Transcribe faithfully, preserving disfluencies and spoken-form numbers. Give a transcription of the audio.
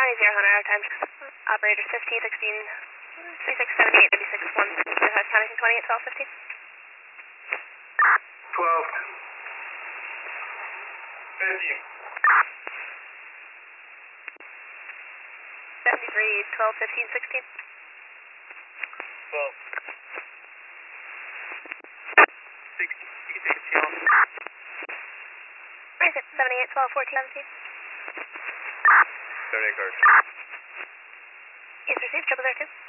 County zero Hunter, our time operators fifteen, sixteen, sixty-six, seventy-eight, ninety-six, one, County from twenty-eight, twelve, fifteen. twelve. fifteen. seventy-three, twelve, fifteen, sixteen. twelve. sixty, sixty-six, channel. seventy-eight, twelve, fourteen, seventeen. seventy-eight, card. Yes, received, triple zero two.